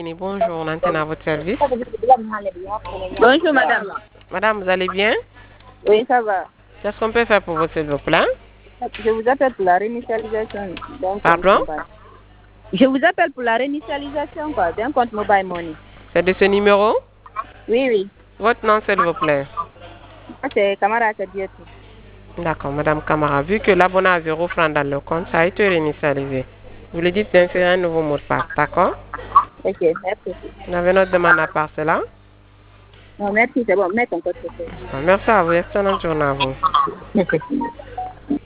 Bonjour, on antenne à votre service. Bonjour madame. Madame, vous allez bien? Oui, ça va. Qu'est-ce qu'on peut faire pour vous, s'il vous plaît? Je vous appelle pour la réinitialisation d'un compte Pardon? mobile. Je vous appelle pour la réinitialisation d'un compte mobile money. C'est de ce numéro? Oui, oui. Votre nom, s'il vous plaît. C'est Camara Kadioti. D'accord, Madame Camara. Vu que l'abonné a 0 francs dans le compte, ça a été réinitialisé. Vous lui dites d'insérer un nouveau mot de passe, d'accord? Ok, merci. Vous avez notre demande à part cela? Non, merci, c'est bon. Mets ton code. Merci à vous. Excellente journée à vous.